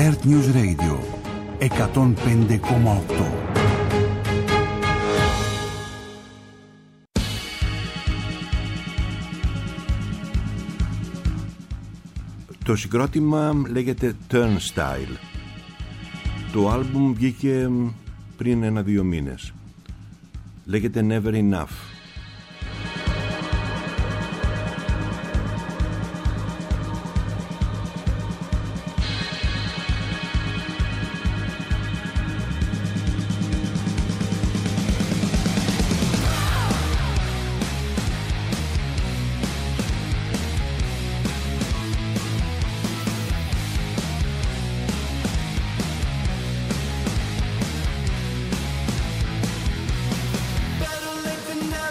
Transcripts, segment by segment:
Earth News Radio 105,8. Το συγκρότημα λέγεται Turnstile. Το άλμπουμ βγήκε πριν 1-2 μήνες. Λέγεται Never Enough. Better late than never.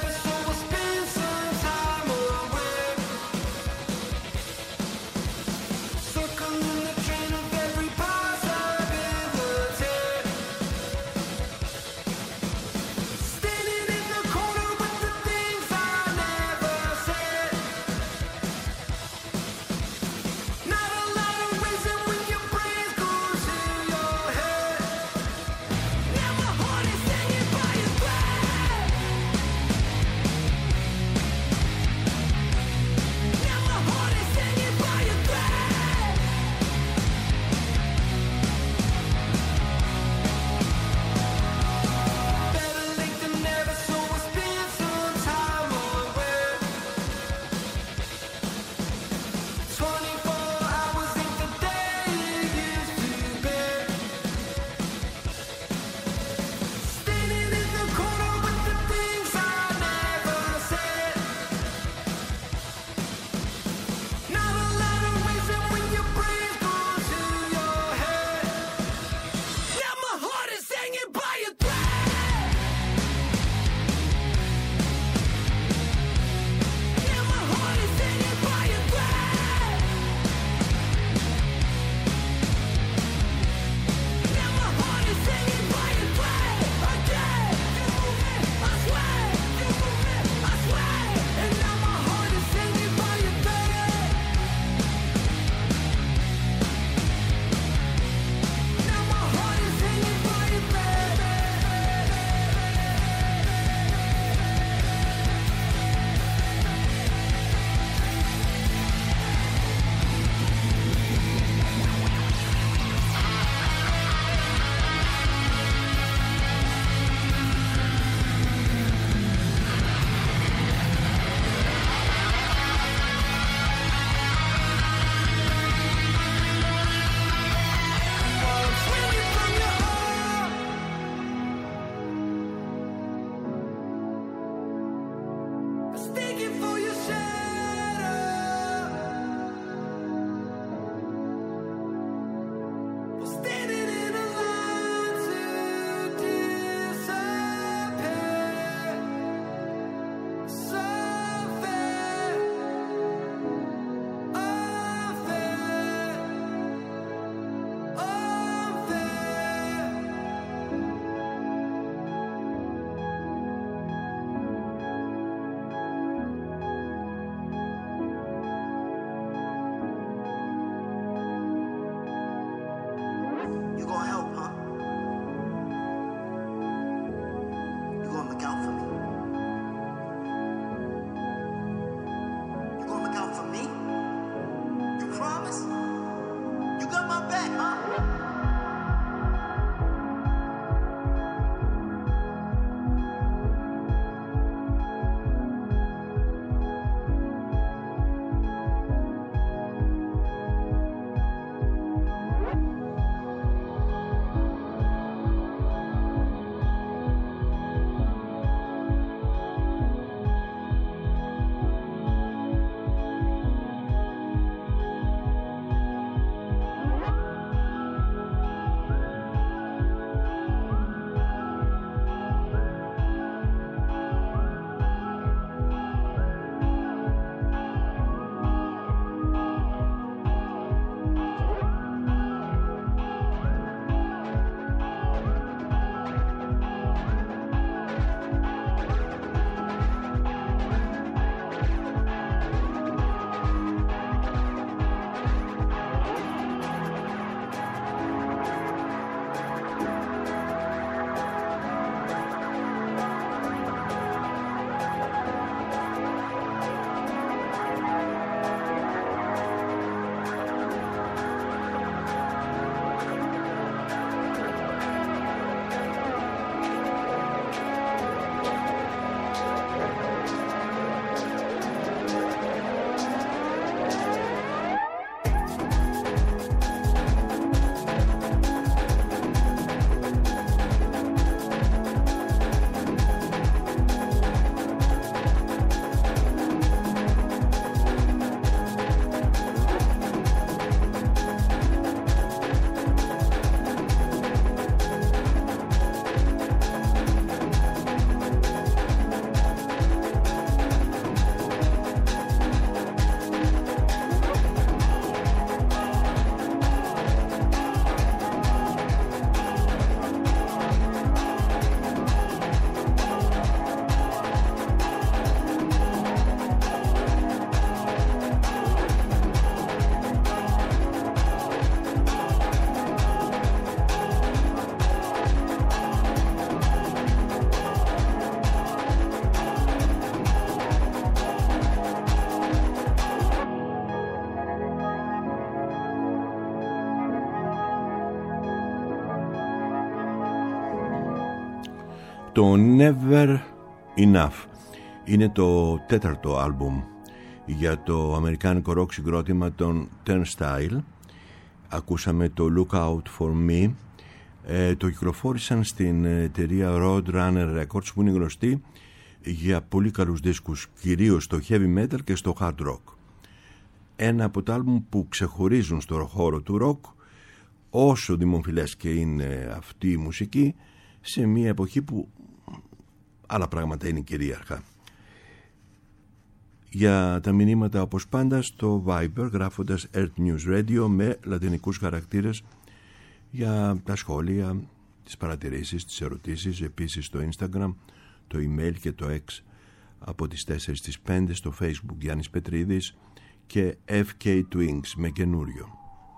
Το Never Enough είναι το τέταρτο άλμπουμ για το αμερικάνικο rock συγκρότημα των Turnstile. Ακούσαμε το Look Out For Me. Το κυκλοφόρησαν στην εταιρεία Roadrunner Records, που είναι γνωστή για πολύ καλούς δίσκους, κυρίως στο heavy metal και στο hard rock. Ένα από τα άλμπουμ που ξεχωρίζουν στο χώρο του rock, όσο δημοφιλές και είναι αυτή η μουσική, σε μια εποχή που άλλα πράγματα είναι κυρίαρχα. Για τα μηνύματα, όπως πάντα, στο Viber γράφοντας Earth News Radio με λατινικούς χαρακτήρες, για τα σχόλια, τις παρατηρήσεις, τις ερωτήσεις. Επίσης στο Instagram, το email και το X από τις 4 στις 5, στο Facebook Γιάννης Πετρίδης και FK Twings με καινούριο.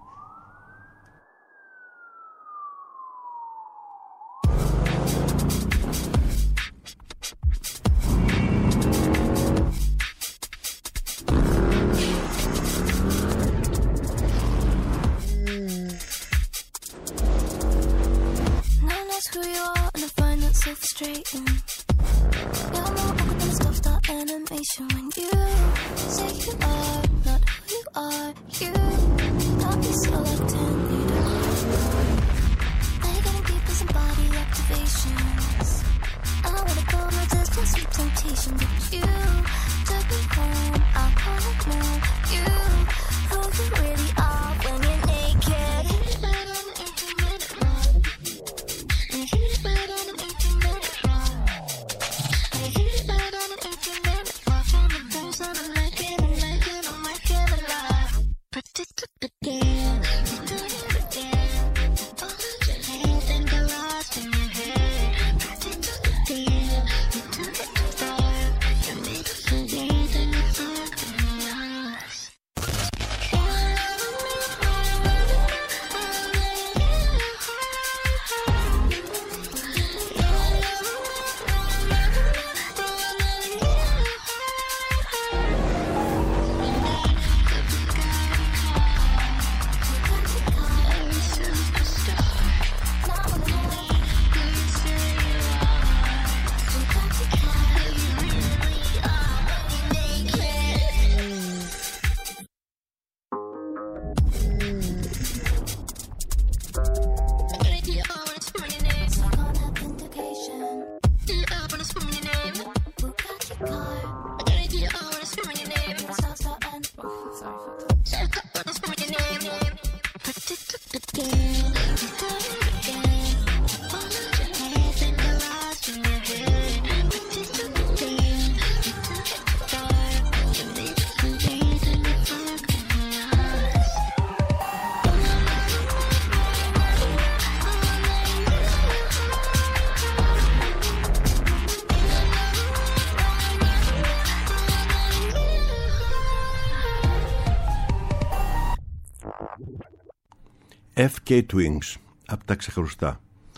FK Twings, από τα ξεχωριστά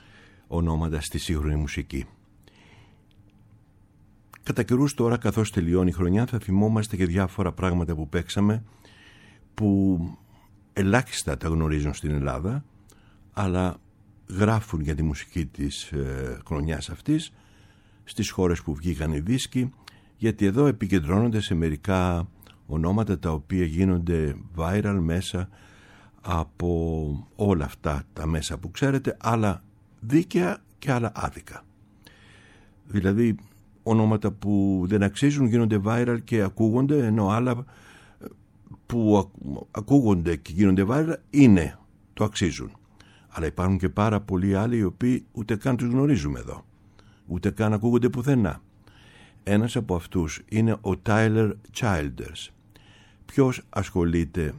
ονόματα στη σύγχρονη μουσική. Κατά καιρούς τώρα, καθώς τελειώνει η χρονιά, θα θυμόμαστε και διάφορα πράγματα που παίξαμε, που ελάχιστα τα γνωρίζουν στην Ελλάδα, αλλά γράφουν για τη μουσική της χρονιάς αυτής στις χώρες που βγήκαν οι δίσκοι, γιατί εδώ επικεντρώνονται σε μερικά ονόματα τα οποία γίνονται viral μέσα από όλα αυτά τα μέσα που ξέρετε, άλλα δίκαια και άλλα άδικα. Δηλαδή ονόματα που δεν αξίζουν γίνονται viral και ακούγονται, ενώ άλλα που ακούγονται και γίνονται viral το αξίζουν. Αλλά υπάρχουν και πάρα πολλοί άλλοι οι οποίοι ούτε καν τους γνωρίζουμε εδώ, ούτε καν ακούγονται πουθενά. Ένας από αυτούς είναι ο Tyler Childers. Ποιος ασχολείται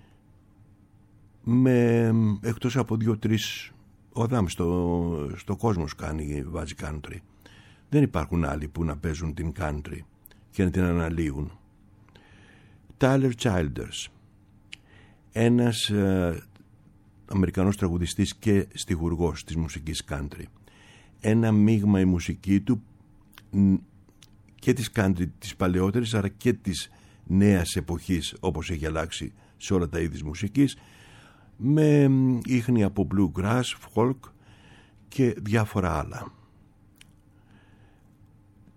εκτός από 2-3 ο Αδάμ στο κόσμο βάζει country. Δεν υπάρχουν άλλοι που να παίζουν την country και να την αναλύουν. Tyler Childers, ένας Αμερικανός τραγουδιστής και στιχουργός της μουσικής country. Ένα μείγμα η μουσική του και της country της παλαιότερης, αλλά και της νέας εποχής, όπως έχει αλλάξει σε όλα τα είδη της μουσικής, με ίχνη από bluegrass, folk και διάφορα άλλα.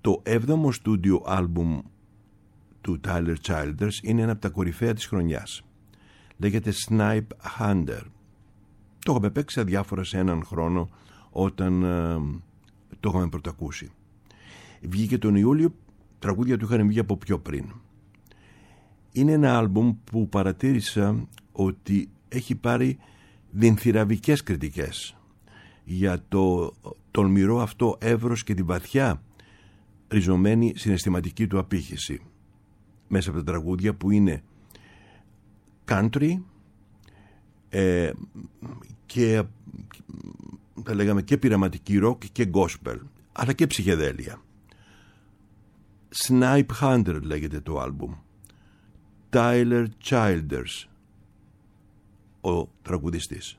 Το 7ο στούντιο άλμπουμ του Tyler Childers είναι ένα από τα κορυφαία της χρονιάς. Λέγεται Snipe Hunter. Το είχαμε παίξει αδιάφορα σε έναν χρόνο όταν το είχαμε πρωτακούσει. Βγήκε τον Ιούλιο, τραγούδια του είχαν βγει από πιο πριν. Είναι ένα άλμπουμ που παρατήρησα ότι έχει πάρει δινθυραβικές κριτικές για το τολμηρό αυτό εύρος και την βαθιά ριζωμένη συναισθηματική του απήχηση μέσα από τα τραγούδια που είναι country και θα λέγαμε και πειραματική rock και gospel, αλλά και ψυχεδέλεια. Snipe Hunter λέγεται το άλμπουμ. Tyler Childers ο τραγουδιστής.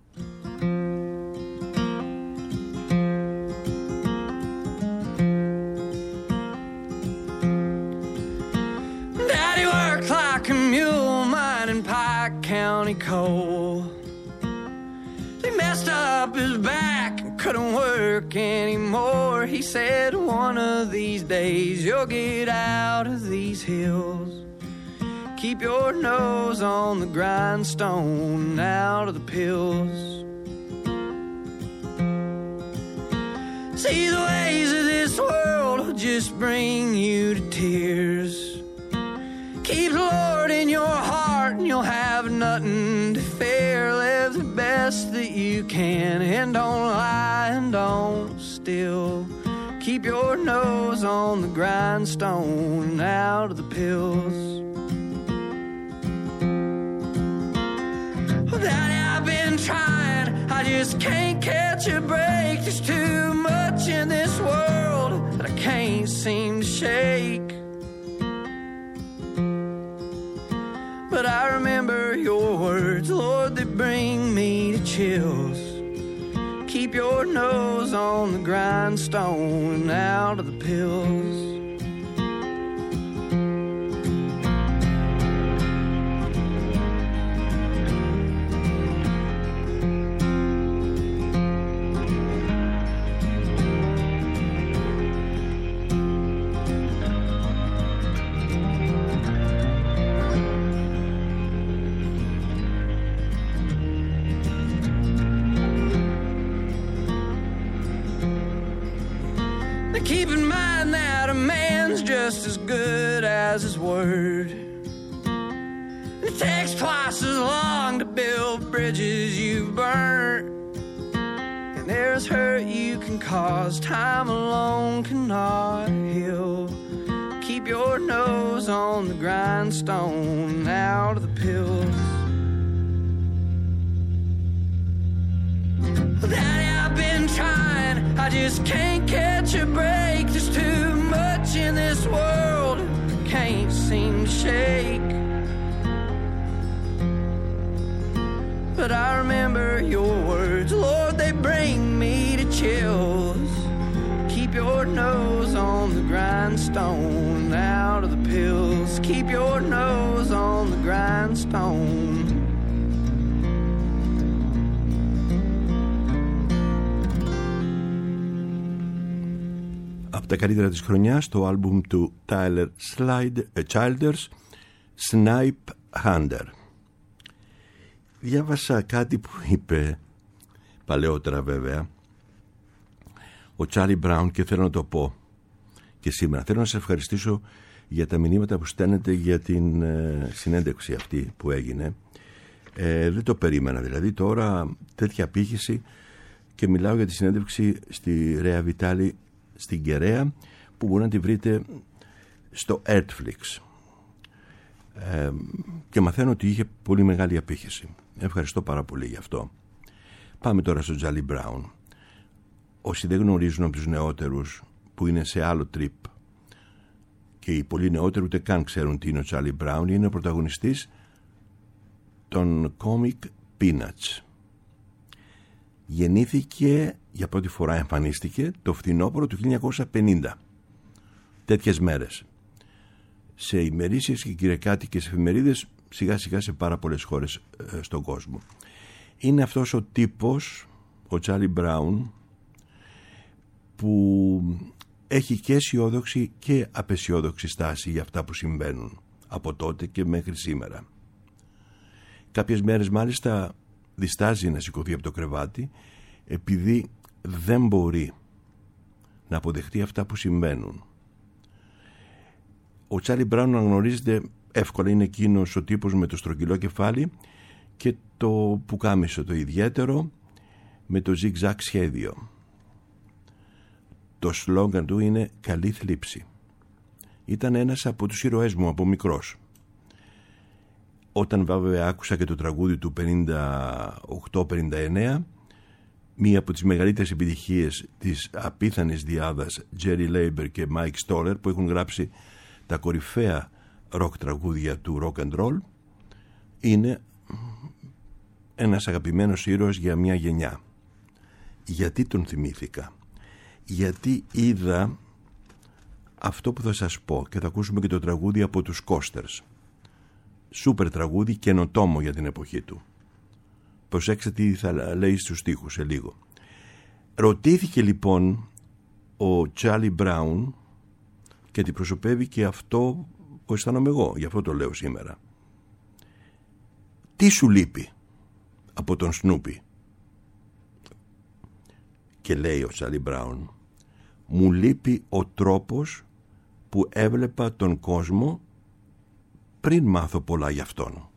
Daddy worked like a mule mining Pike County coal. He messed up his back and couldn't work anymore. He said one of these days you'll get out of these hills. Keep your nose on the grindstone and out of the pills. See, the ways of this world will just bring you to tears. Keep the Lord in your heart and you'll have nothing to fear. Live the best that you can and don't lie and don't steal. Keep your nose on the grindstone and out of the pills. Daddy, I've been trying, I just can't catch a break. There's too much in this world that I can't seem to shake. But I remember your words, Lord, they bring me to chills. Keep your nose on the grindstone and out of the pills. Keep in mind that a man's just as good as his word. It takes twice as long to build bridges you've burnt. And there's hurt you can cause, time alone cannot heal. Keep your nose on the grindstone and out of the pills. Daddy, I've been trying, I just can't catch a break. There's too much in this world, can't seem to shake. But I remember your words, Lord, they bring me to chills. Keep your nose on the grindstone, out of the pills. Keep your nose on the grindstone. Από τα καλύτερα της χρονιάς, το άλμπουμ του Tyler Childers, Snipe Hunter. Διάβασα κάτι που είπε παλαιότερα βέβαια ο Charlie Brown και θέλω να το πω και σήμερα. Θέλω να σας ευχαριστήσω για τα μηνύματα που στέλνετε για την συνέντευξη αυτή που έγινε. Δεν το περίμενα δηλαδή, τώρα τέτοια απήχηση, και μιλάω για τη συνέντευξη στη Rea Vitali στην Κεραία, που μπορεί να τη βρείτε στο Netflix, και μαθαίνω ότι είχε πολύ μεγάλη απήχηση. Ευχαριστώ πάρα πολύ γι' αυτό. Πάμε τώρα στο Charlie Brown. Όσοι δεν γνωρίζουν από τους νεότερους που είναι σε άλλο τρίπ, και οι πολύ νεότεροι ούτε καν ξέρουν τι είναι ο Charlie Brown, είναι ο πρωταγωνιστής των comic Peanuts. Γεννήθηκε, για πρώτη φορά εμφανίστηκε το φθινόπωρο του 1950. Τέτοιες μέρες. Σε ημερήσιες και κυριακάτικες εφημερίδες, σιγά σιγά σε πάρα πολλές χώρες στον κόσμο. Είναι αυτός ο τύπος, ο Charlie Brown, που έχει και αισιόδοξη και απαισιόδοξη στάση για αυτά που συμβαίνουν από τότε και μέχρι σήμερα. Κάποιες μέρες μάλιστα διστάζει να σηκωθεί από το κρεβάτι επειδή δεν μπορεί να αποδεχτεί αυτά που συμβαίνουν. Ο Τσάρλι Μπράουν αναγνωρίζεται εύκολα, είναι εκείνος ο τύπος με το στρογγυλό κεφάλι και το πουκάμισο το ιδιαίτερο με το zigzag σχέδιο. Το σλόγγαν του είναι «Καλή θλίψη». Ήταν ένας από τους ήρωές μου από μικρός. Όταν βέβαια άκουσα και το τραγούδι του 58-59, μία από τις μεγαλύτερες επιτυχίες της απίθανης διάδας Jerry Leiber και Mike Stoller, που έχουν γράψει τα κορυφαία ροκ τραγούδια του rock and roll, είναι ένας αγαπημένος ήρωας για μια γενιά. Γιατί τον θυμήθηκα? Γιατί είδα αυτό που θα σας πω και θα ακούσουμε και το τραγούδι από τους Coasters. Σούπερ τραγούδι, καινοτόμο για την εποχή του. Προσέξτε τι θα λέει στους στίχους σε λίγο. Ρωτήθηκε λοιπόν ο Τσάρλι Μπράουν και αντιπροσωπεύει και αυτό που αισθάνομαι εγώ, γι' αυτό το λέω σήμερα. Τι σου λείπει από τον Σνούπι? Και λέει ο Τσάρλι Μπράουν, μου λείπει ο τρόπος που έβλεπα τον κόσμο πριν μάθω πολλά γι' αυτόν.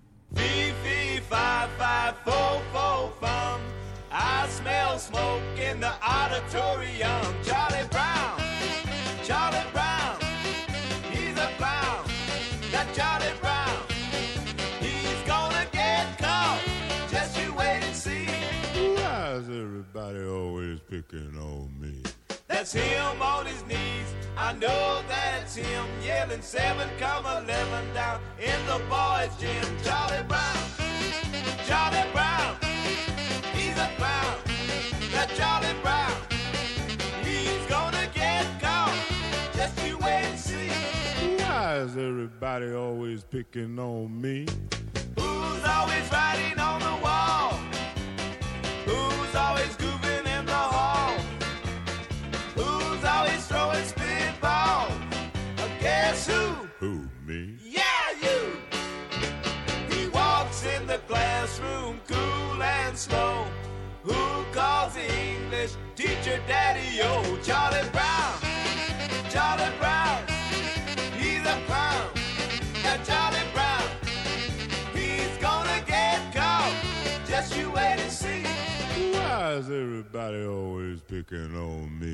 I smell smoke in the auditorium. Charlie Brown, Charlie Brown, he's a clown. That Charlie Brown, he's gonna get caught. Just you wait and see. Why is everybody always picking on me? That's him on his knees. I know that's him yelling 7,11 down in the boys' gym. Charlie Brown, Charlie Brown, he's a clown. That Charlie Brown, he's gonna get caught. Just you wait and see. Why is everybody always picking on me? Who's always writing on the wall? Who's always goofing in the hall? Who's always throwing spitballs? Guess who? Who, me? Yeah, you! He walks in the classroom cool and slow. Who calls the English teacher Daddy-O? Charlie Brown, Charlie Brown, he's a clown. That Charlie Brown, he's gonna get caught. Just you wait and see. Why is everybody always picking on me?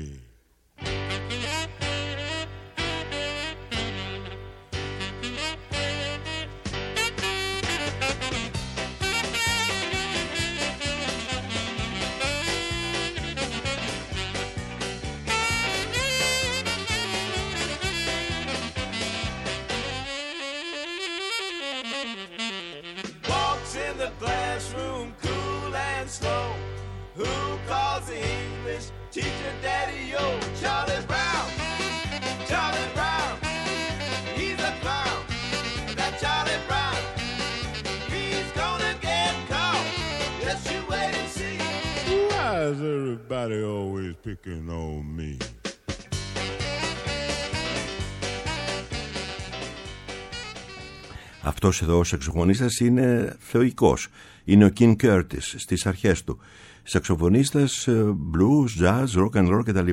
Classroom cool and slow. Who calls the English teacher Daddy-O? Charlie Brown, Charlie Brown, he's a clown. That Charlie Brown, he's gonna get caught. Just you wait and see. Why is everybody always picking on me? Αυτός εδώ ο σαξοφωνίστας είναι θεοικός. Είναι ο King Curtis στις αρχές του. Σαξοφωνίστας blues, jazz, rock and roll κτλ.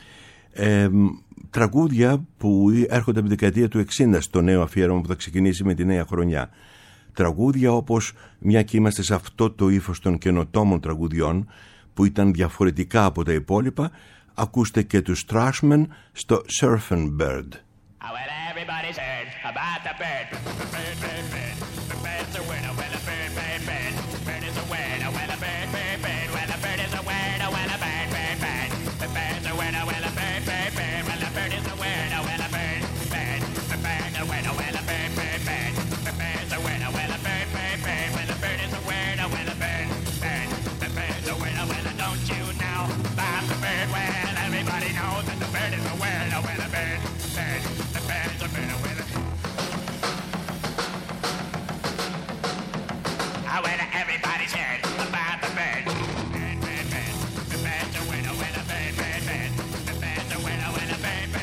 Τραγούδια που έρχονται από τη δεκαετία του 60 στο νέο αφιέρωμα που θα ξεκινήσει με τη νέα χρονιά. Τραγούδια όπως, μια και είμαστε σε αυτό το ύφος των καινοτόμων τραγουδιών που ήταν διαφορετικά από τα υπόλοιπα, ακούστε και τους Trashmen στο Surfin' Bird. Well, everybody's heard about the bird. Bird, bird, bird. The bird's a winner. Well, a bird, bird, bird. Bird is a winner. Well, a bird, bird, bird. Well, a bird is a winner. Well, a bird, bird, bird. The bird's a winner. Well, a bird, bird, bird. Well, a bird is a winner. Well, a bird, bird. The bird's a winner. Well, a bird, bird, bird. The bird's a winner. Well, a bird, bird, bird. Well, a bird is a winner. Well, a bird, bird. The bird's a winner. Well, don't you know about the bird? Well, everybody knows that the bird is a winner. Well, a bird, bird. The bird's a winner. Well, everybody's heard about the bird. Bird, bird, bird. The bird's a winner. Well, a bird, bird, bird. The bird's a winner. Well, a bird, bird.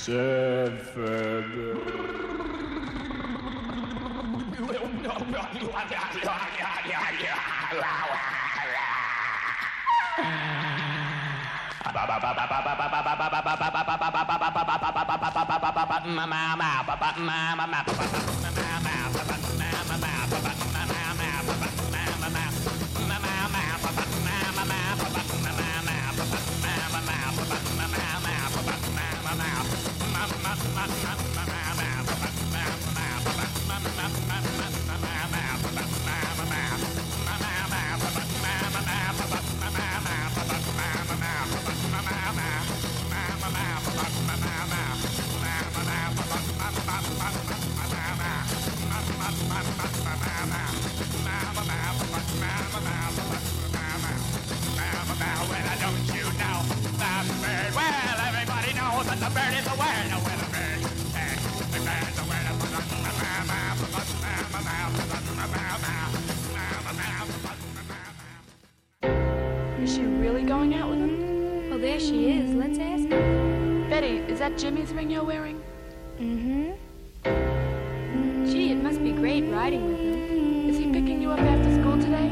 Is she really going out with him? Well, there she is. Let's ask her. Betty, is that Jimmy's ring you're wearing? Mm-hmm. Gee, it must be great riding with him. Is he picking you up after school today?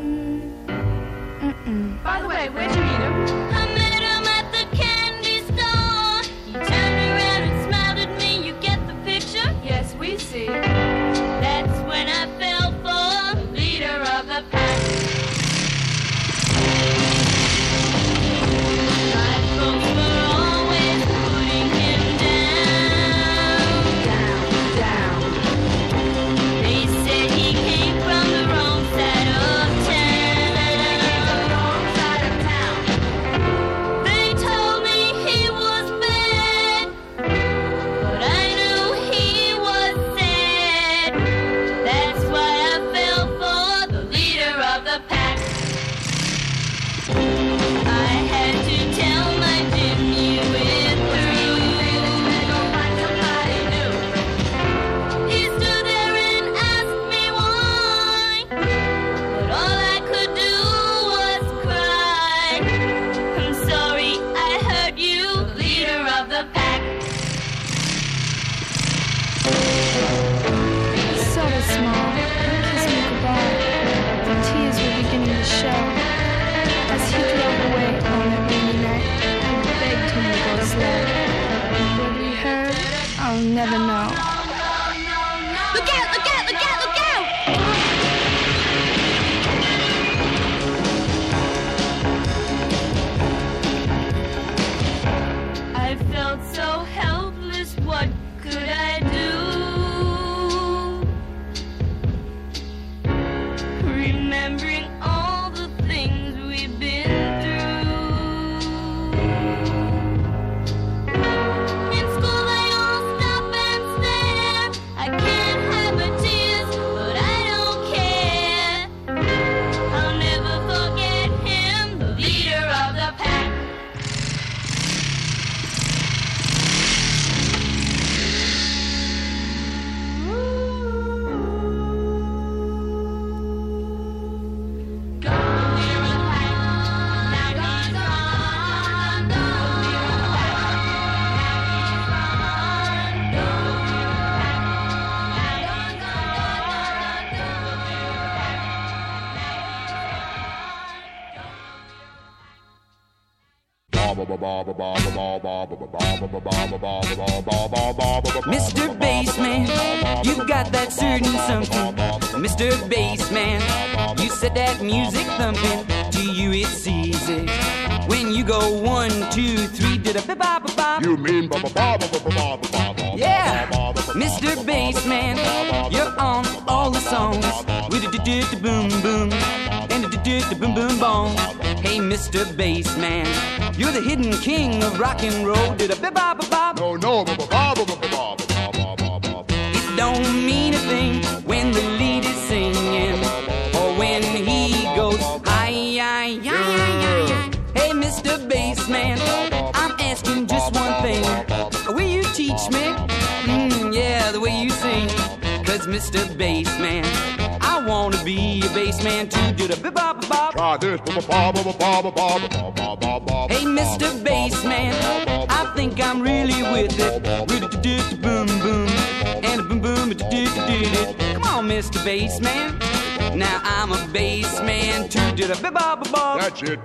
Mm-mm. By the way, where'd you meet him? I met him at the candy store. He turned around and smiled at me. You get the picture? Yes, we see. That's when I fell for the leader of the pack. My folks were always putting him down. They said he came from the wrong side of town. They told me he was bad, but I knew he was sad. That's why I fell for the leader of the pack. I had to tell my Jimmy with through. He stood there and asked me why, but all I could do was cry. I'm sorry I hurt you, leader of the pack. So small. Kissed me goodbye. The tears were beginning to show. As he drove away on that rainy night, I begged him to go slow. What he heard, I'll never know. Look out, look out, look out, look out! I felt so helpless, what could I do? Remembering all the things we've been through. In school they all stop and stare. I can't hide my tears, but I don't care. I'll never forget him, the leader of the pack. Mr. Bassman, you got that certain something. Mr. Bassman, you set that music thumping. To you it's easy. When you go 1, 2, 3, did a ba-ba-ba-ba. You mean Yeah, Mr. Bassman, you're on all the songs with a boom boom and a boom boom boom. Hey, Mr. Bassman, you're the hidden king of rock and roll. Did a ba-ba-ba-ba. No. It don't mean a thing when the lead is singing or when he goes hi. Hey, Mr. Bassman, I'm asking just one thing. Will you teach me? Yeah, the way you sing. 'Cause 'cause Mr. Bassman, I wanna be a bassman too. Do the bop-bop-bop. Try this. Hey, Mr. Bassman, I think I'm really with it. Boom boom and a boom boom. Come on, Mr. Bassman. Now I'm a bassman too. Do the bop-bop-bop. That's it.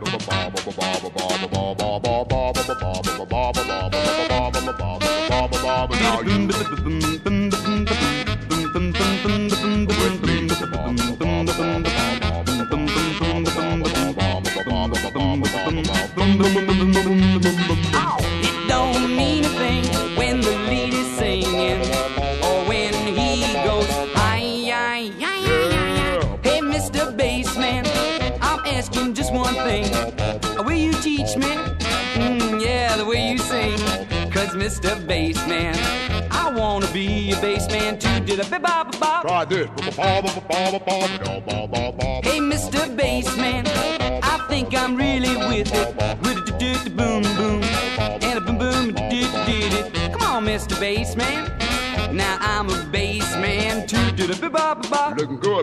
It don't mean a thing when the lead is singing or when he goes Hey, Mr. Bassman, I'm asking just one thing. Will you teach me? Yeah, the way you sing. 'Cause Mr. Bassman, I wanna be a bassman too. Did a bop-bop-bop. Try this. Hey, Mr. Bassman, I think I'm really with it. Boom boom and a boom boom. Come on, Mr. Bassman. Now I'm a bassman too. Do the bop-bop-bop. Looking good.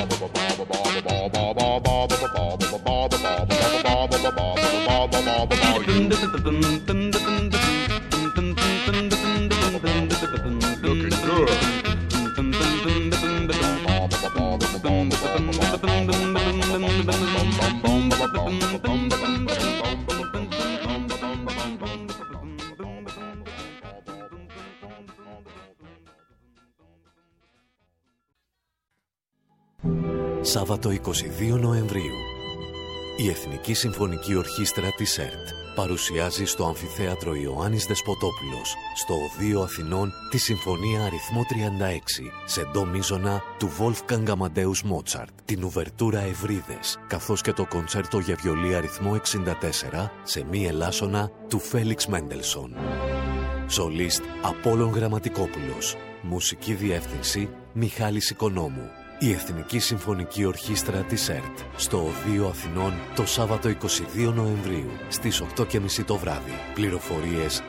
Σάββατο 22 Νοεμβρίου. Η Εθνική Συμφωνική Ορχήστρα της ΕΡΤ παρουσιάζει στο Αμφιθέατρο Ιωάννης Δεσποτόπουλος, στο Οδείο Αθηνών, τη Συμφωνία αριθμό 36, σε ντο μείζωνα του Wolfgang Amadeus Mozart, την ουβερτούρα Ευρύδες, καθώς και το κοντσέρτο για βιολί αριθμό 64, σε μη ελάσσονα του Φέλιξ Μέντελσον. Σολίστ Απόλλων Γραμματικόπουλος. Μουσική διεύθυνση Μιχάλης Οικονόμου. Η Εθνική Συμφωνική Ορχήστρα της ΕΡΤ στο Οδείο Αθηνών το Σάββατο 22 Νοεμβρίου στις 8:30 το βράδυ. Πληροφορίες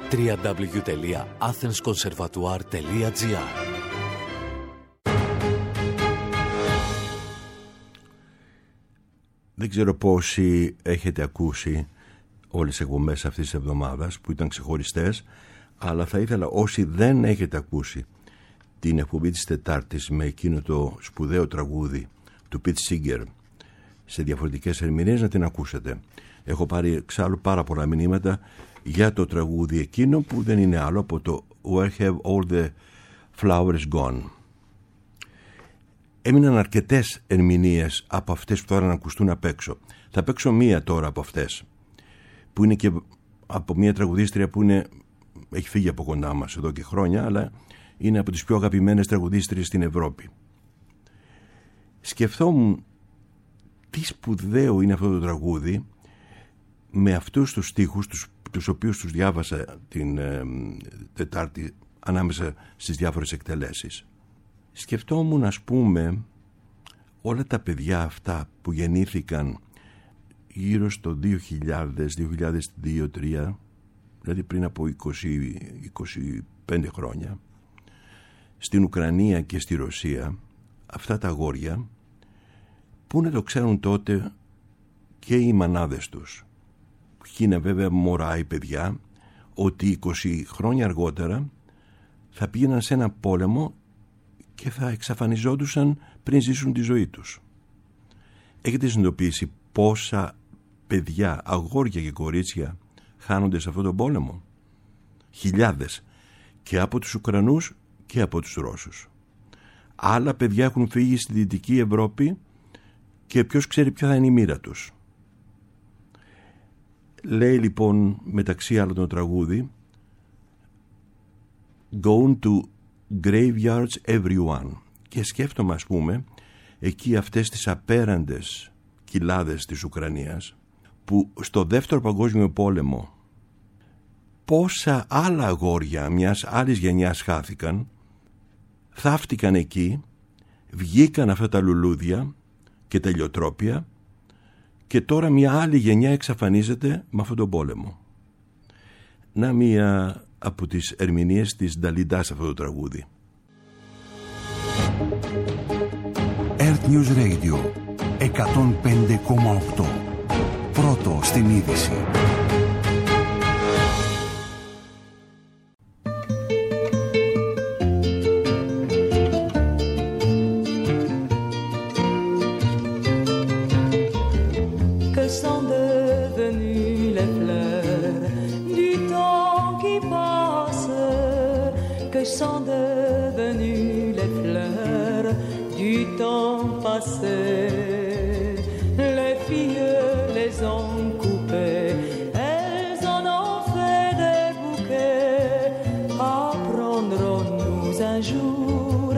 www.athensconservatoire.gr. Δεν ξέρω πόσοι έχετε ακούσει όλες τις εκπομπές αυτής της εβδομάδας που ήταν ξεχωριστές, αλλά θα ήθελα όσοι δεν έχετε ακούσει την εκπομπή της Τετάρτης με εκείνο το σπουδαίο τραγούδι του Pete Seeger σε διαφορετικές ερμηνείες να την ακούσετε. Έχω πάρει εξάλλου πάρα πολλά μηνύματα για το τραγούδι εκείνο που δεν είναι άλλο από το Where Have All The Flowers Gone. Έμειναν αρκετές ερμηνείες από αυτές που τώρα να ακουστούν απ' έξω. Θα παίξω μία τώρα από αυτές που είναι και από μία τραγουδίστρια που έχει φύγει από κοντά μας εδώ και χρόνια, αλλά είναι από τις πιο αγαπημένες τραγουδίστριες στην Ευρώπη. Σκεφτόμουν τι σπουδαίο είναι αυτό το τραγούδι με αυτούς τους στίχους τους οποίους τους διάβασα την Τετάρτη ανάμεσα στις διάφορες εκτελέσεις. Σκεφτόμουν, ας πούμε, όλα τα παιδιά αυτά που γεννήθηκαν γύρω στο 2000, 2002-2003, δηλαδή πριν από 20-25 χρόνια, στην Ουκρανία και στη Ρωσία, αυτά τα αγόρια, που να το ξέρουν τότε και οι μανάδες τους, που είναι βέβαια μωρά οι παιδιά, ότι 20 χρόνια αργότερα θα πήγαιναν σε ένα πόλεμο και θα εξαφανιζόντουσαν πριν ζήσουν τη ζωή τους. Έχετε συνειδητοποιήσει πόσα παιδιά, αγόρια και κορίτσια χάνονται σε αυτόν τον πόλεμο? Χιλιάδες, και από τους Ουκρανούς και από τους Ρώσους. Άλλα παιδιά έχουν φύγει στη Δυτική Ευρώπη και ποιος ξέρει ποια θα είναι η μοίρα τους. Λέει λοιπόν μεταξύ άλλων το τραγούδι Going to graveyards everyone, και σκέφτομαι, ας πούμε, εκεί αυτές τις απέραντες κοιλάδες της Ουκρανίας που στο Δεύτερο Παγκόσμιο Πόλεμο πόσα άλλα αγόρια μιας άλλης γενιάς χάθηκαν, θαύτηκαν εκεί, βγήκαν αυτά τα λουλούδια και τα ηλιοτρόπια και τώρα μια άλλη γενιά εξαφανίζεται με αυτόν τον πόλεμο. Να μία από τις ερμηνείες της Νταλιντά σε αυτό το τραγούδι. World News Radio 105,8. Πρώτο στην είδηση. Sont devenues les fleurs du temps passé. Les filles les ont coupées, elles en ont fait des bouquets. Apprendrons-nous un jour,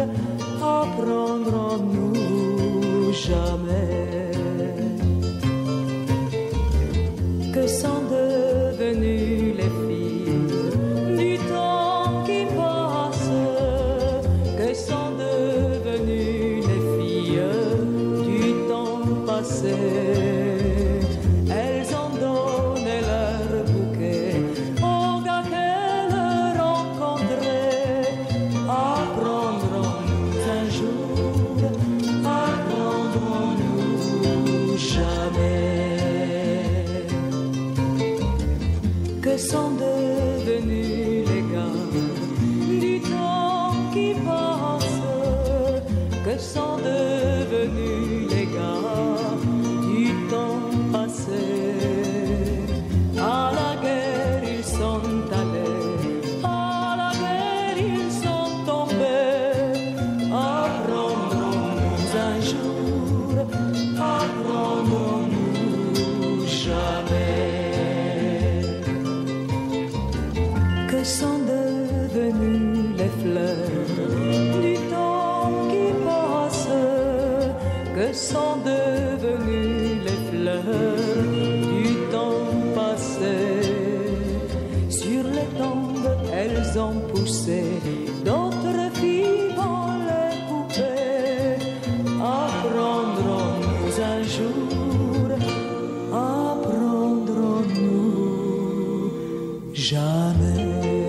apprendrons-nous jamais que sont devenues les filles du temps qui passe, que sont devenues les filles du temps passé. Elles ont donné leur bouquet aux gars qu'elles rencontraient. Apprendrons-nous un jour, apprendrons-nous jamais que sont devenus les gars du temps qui passe, que sont devenus les gars du temps passé. À la guerre ils sont allés, à la guerre ils sont tombés. Apprendrons-nous un jour, apprendrons-nous jamais que sont devenues les fleurs du temps qui passe, que sont devenues les fleurs du temps passé. Sur les tombes elles ont poussé, d'autres filles vont les couper. Apprendrons-nous un jour, apprendrons-nous jamais.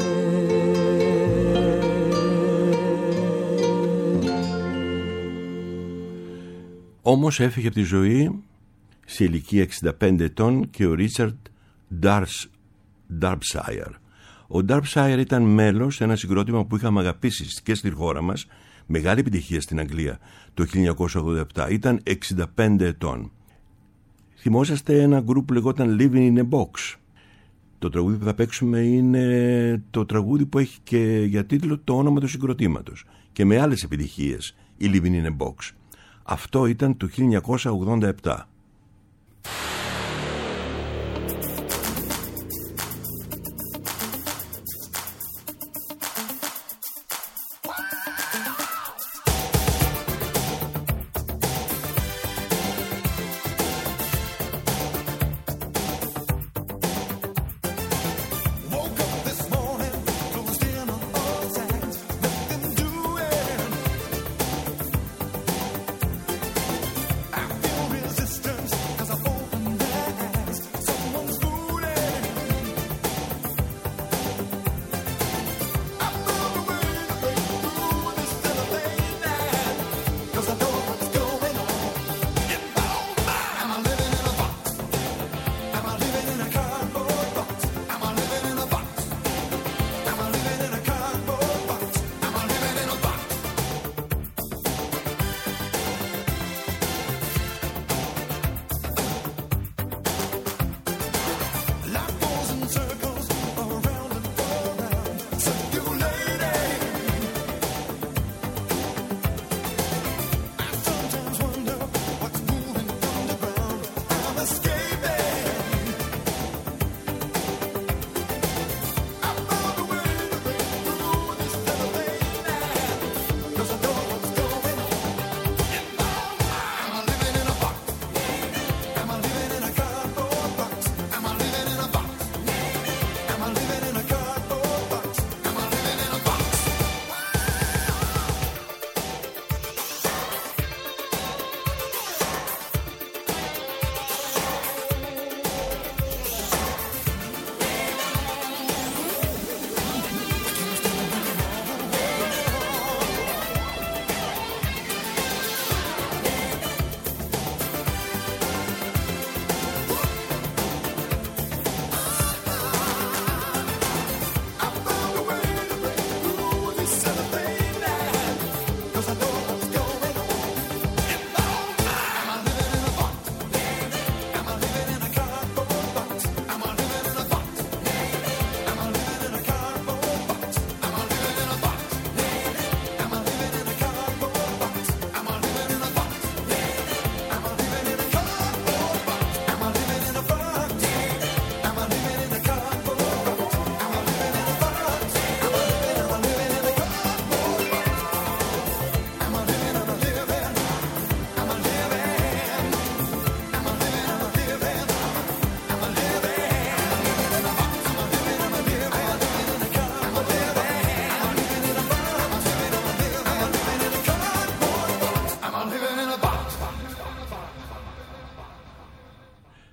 Όμως έφυγε από τη ζωή σε ηλικία 65 ετών και ο Ρίτσαρντ Ντάρμπσάιρ. Ο Ντάρμπσάιρ ήταν μέλος σε ένα συγκρότημα που είχαμε αγαπήσει και στη χώρα μας, μεγάλη επιτυχία στην Αγγλία το 1987. Ήταν 65 ετών. Θυμόσαστε ένα γκρουπ που λεγόταν Living in a Box. Το τραγούδι που θα παίξουμε είναι το τραγούδι που έχει και για τίτλο το όνομα του συγκροτήματος και με άλλες επιτυχίες, η Living in a Box. Αυτό ήταν το 1987. Resistance.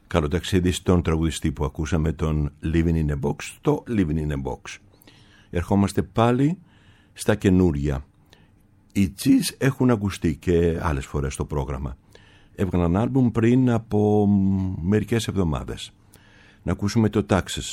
Καλό ταξίδι στον τραγουδιστή που ακούσαμε, τον Living in a Box, το Living in a Box. Ερχόμαστε πάλι στα καινούρια. Οι Cheese έχουν ακουστεί και άλλες φορές στο πρόγραμμα. Έβγαλαν άλμπουμ πριν από μερικές εβδομάδες. Να ακούσουμε το Taxes.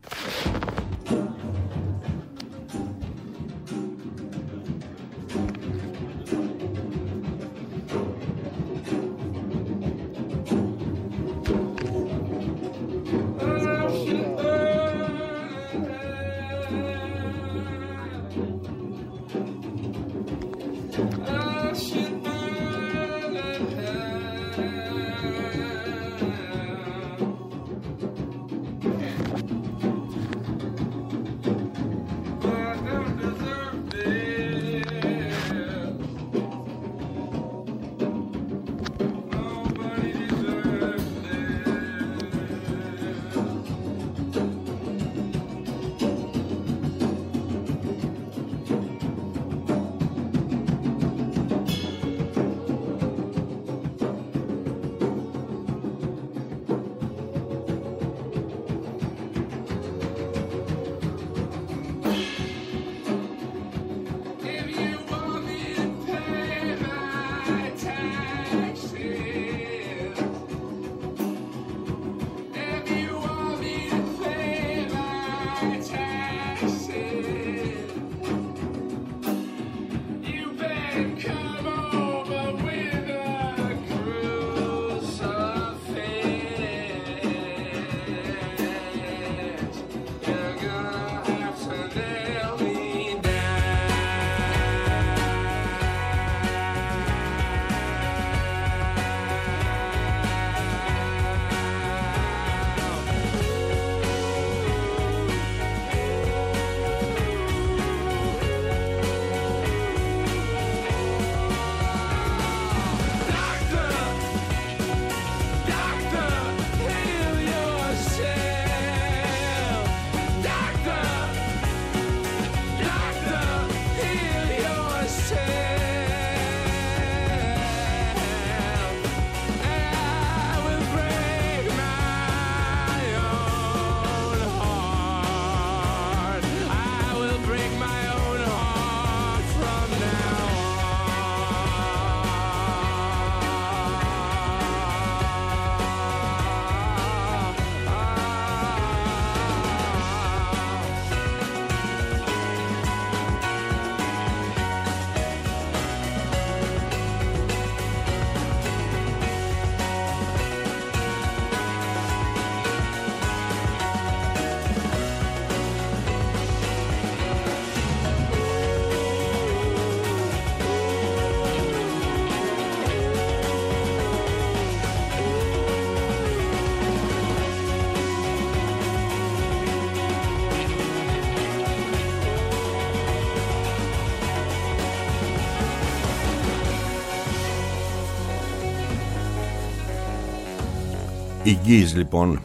Οι Γκίζ λοιπόν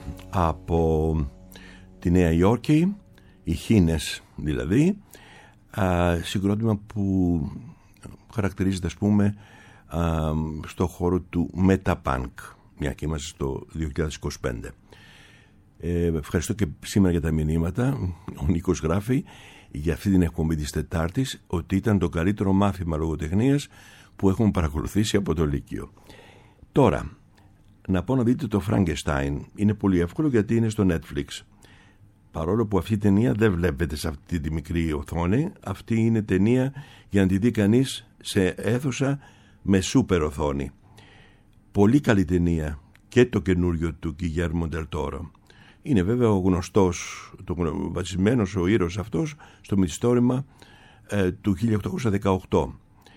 από τη Νέα Υόρκη, οι Χίνες δηλαδή, συγκρότημα που χαρακτηρίζεται ας πούμε στο χώρο του Metapunk, μια και είμαστε στο 2025. Ευχαριστώ και σήμερα για τα μηνύματα. Ο Νίκος γράφει για αυτή την εκπομπή της Τετάρτης ότι ήταν το καλύτερο μάθημα λογοτεχνίας που έχουμε παρακολουθήσει από το Λύκειο. Τώρα να πω να δείτε το Frankenstein. Είναι πολύ εύκολο γιατί είναι στο Netflix. Παρόλο που αυτή η ταινία δεν βλέπετε σε αυτή τη μικρή οθόνη, αυτή είναι ταινία για να τη δει κανείς σε αίθουσα με σούπερ οθόνη. Πολύ καλή ταινία και το καινούριο του Guillermo del Toro. Είναι βέβαια ο γνωστός, βασισμένος ο ήρωας αυτός στο μυθιστόρημα του 1818.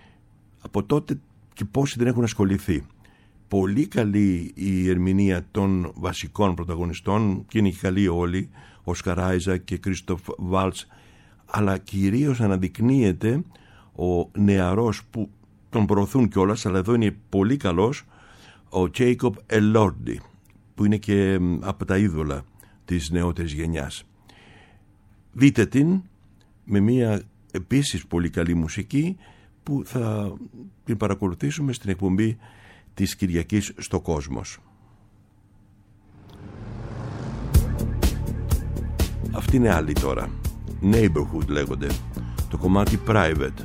Από τότε και πόσοι δεν έχουν ασχοληθεί. Πολύ καλή η ερμηνεία των βασικών πρωταγωνιστών και είναι καλή όλοι, ο Σκαράιζα και Κρίστοφ Βάλτς, αλλά κυρίως αναδεικνύεται ο νεαρός που τον προωθούν κιόλας, αλλά εδώ είναι πολύ καλός, ο Τζέικοπ Ελόρντι, που είναι και από τα είδωλα της νεότερης γενιάς. Δείτε την με μια επίσης πολύ καλή μουσική που θα την παρακολουθήσουμε στην εκπομπή της Κυριακής στο Κόσμος. Αυτή είναι άλλη τώρα. Neighborhood λέγονται. Το κομμάτι Private.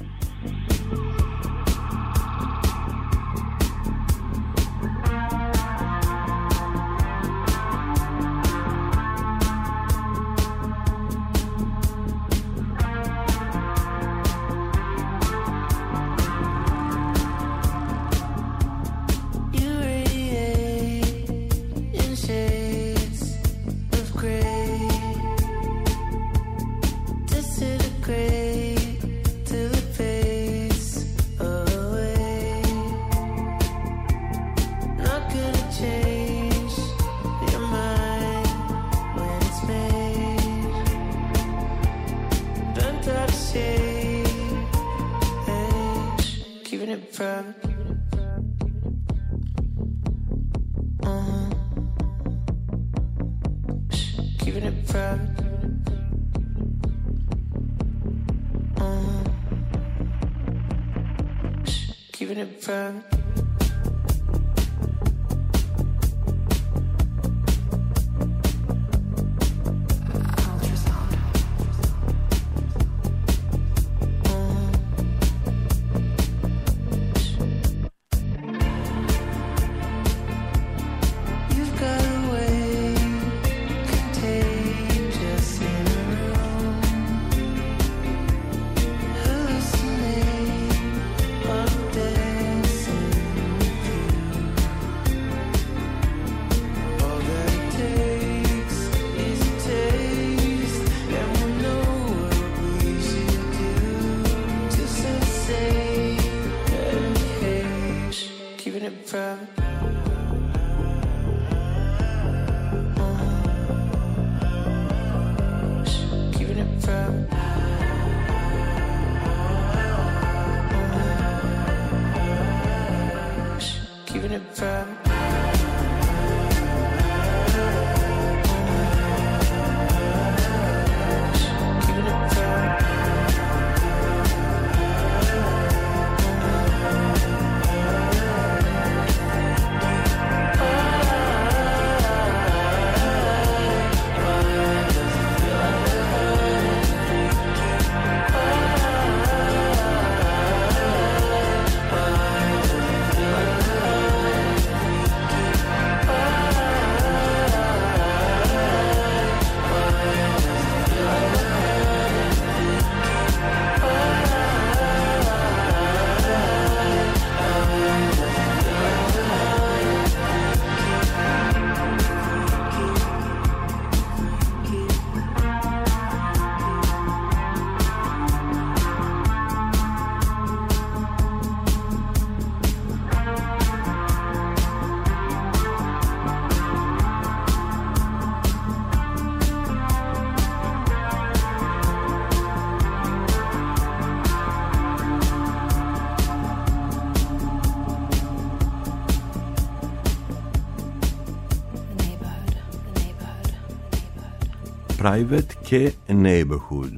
Private και Neighborhood.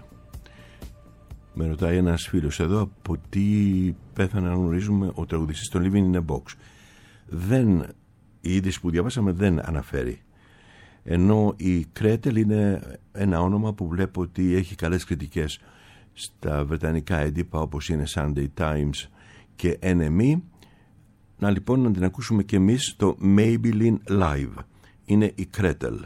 Με ρωτάει ένας φίλος εδώ από τι πέθανε να γνωρίζουμε ο τραγουδιστής των Living in a Box. Η είδηση που διαβάσαμε δεν αναφέρει. Ενώ η Κρέτελ είναι ένα όνομα που βλέπω ότι έχει καλές κριτικές στα βρετανικά έντυπα όπως είναι Sunday Times και NME. Να την ακούσουμε και εμείς το Maybelline Live. Είναι η Κρέτελ.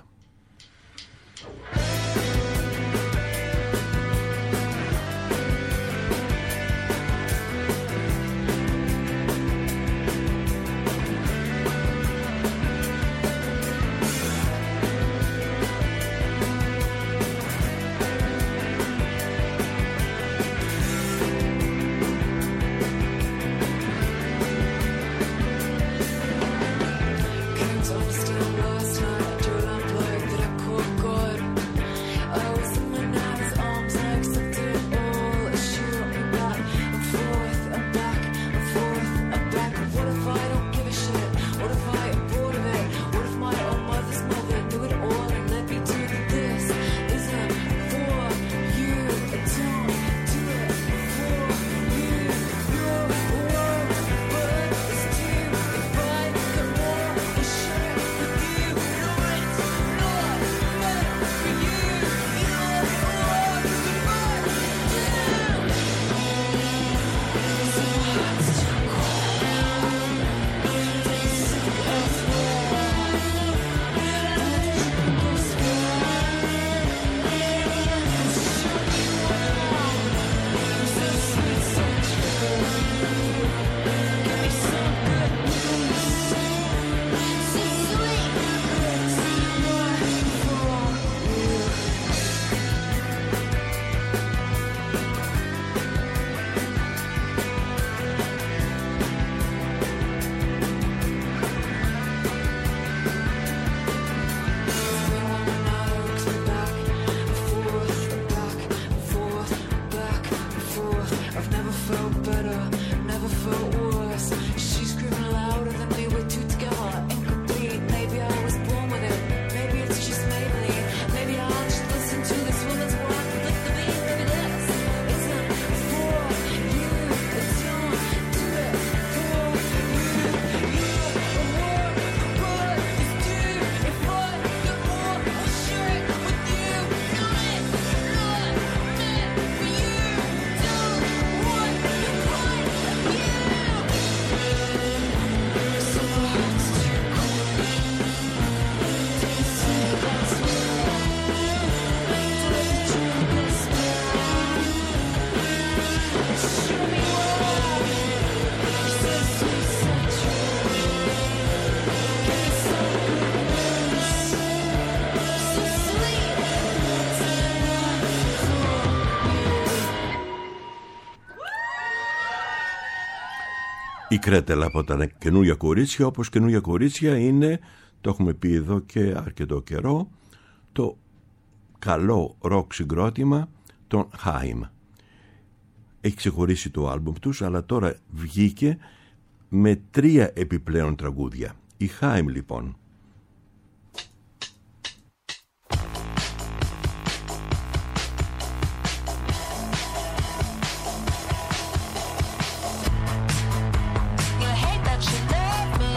Still last night, your lamp I've never felt better, never felt worse. She's screaming louder than me, we're two together, incomplete. Maybe I was born with it, maybe it's just Maybelline. Maybe I'll just listen to this woman's work and look at me. Maybe this isn't for you, it's don't do it for you. You're a war, but it's due. If I get more, I'll share it with you. Not meant for you. Don't want the kind of you. So it's too cold. They say that's me. Show me why. So sweet, so true. Give me some goodness. So sweet. Η Κρέτελα από τα καινούργια κορίτσια, όπως καινούργια κορίτσια είναι, το έχουμε πει εδώ και αρκετό καιρό, το καλό ροκ συγκρότημα των Haim. Έχει ξεχωρίσει το άλμπουμ τους, αλλά τώρα βγήκε με 3 επιπλέον τραγούδια. Οι Haim λοιπόν. You hate that you love me.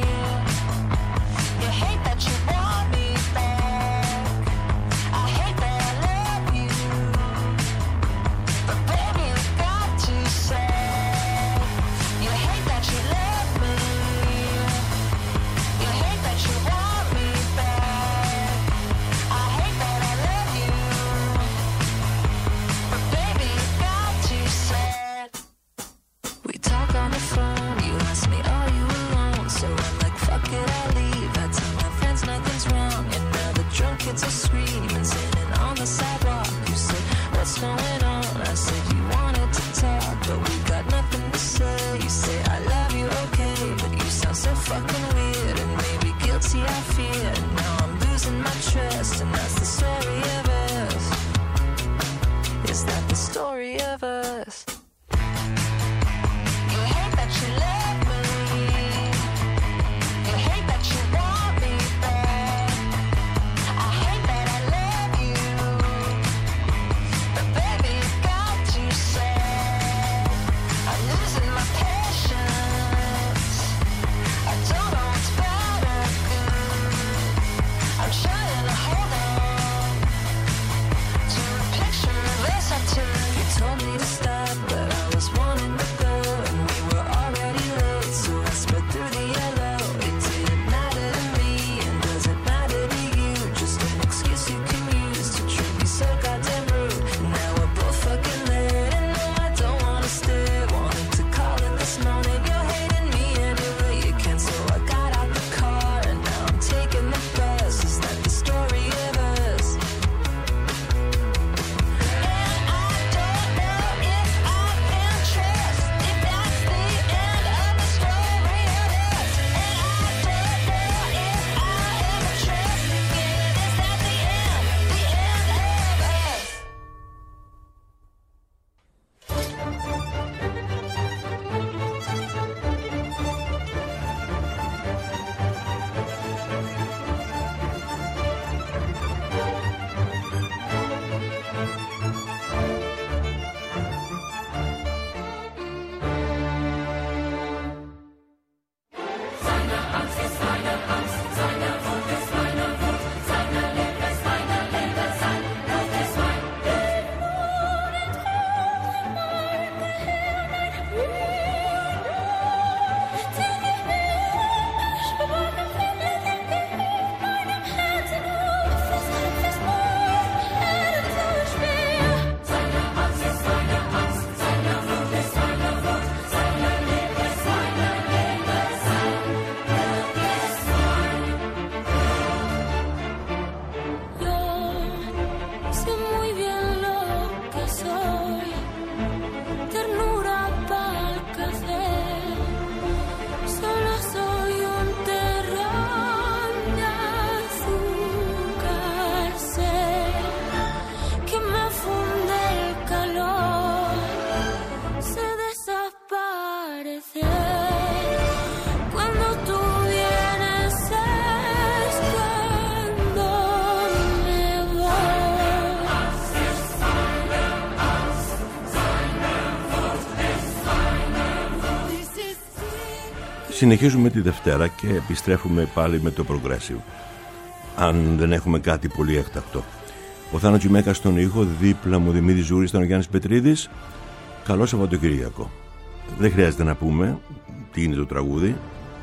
You hate that you want me back. I hate that I love you. But baby, you got to say. You hate that you love me. You hate that you want me back. I hate that I love you. But baby, you got to say. We talk on the phone, you ask me, are you alone? So I'm like, fuck it, I'll leave. I tell my friends nothing's wrong, and now the drunk kids are screaming, sitting on the sidewalk. You say, what's going on? I said, you wanted to talk, but we got nothing to say. You say, I love you, okay, but you sound so fucking weird, and maybe guilty I fear. And now I'm losing my trust, and that's the story of us. Is that the story of us? You hate that you love me. You hate that you want me back. I hate that I love you. But baby, you got to say. I'm losing my patience. I don't know what's bad or good. I'm trying to hold on to a picture of us I took. You told me to stop, but Συνεχίζουμε τη Δευτέρα και επιστρέφουμε πάλι με το Progressive, αν δεν έχουμε κάτι πολύ έκτακτο. Ο Θάνο Τσιμέκας στον ήχο, δίπλα μου Δημήτρης Ζούρης, ήταν ο Γιάννης Πετρίδης. Καλό Σαββατοκύριακο. Δεν χρειάζεται να πούμε τι είναι το τραγούδι.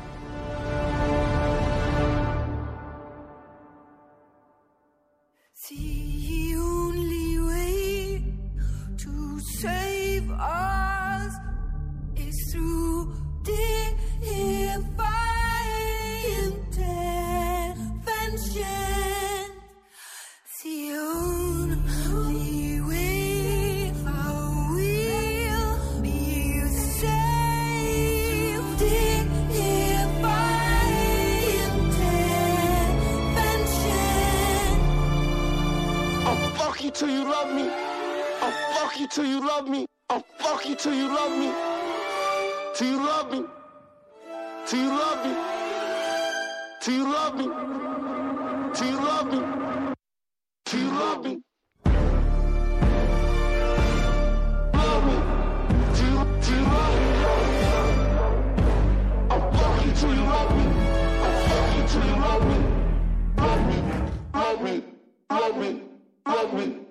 Till you love me, I'll fuck you till you love me, I'll fuck you till you love me, till you love me, till you love me, till you love me, till you love me, till you love me, love me, till you love me, I'll fuck you till you love me, I'll fuck you till you love me, love me, love me, love me, love me.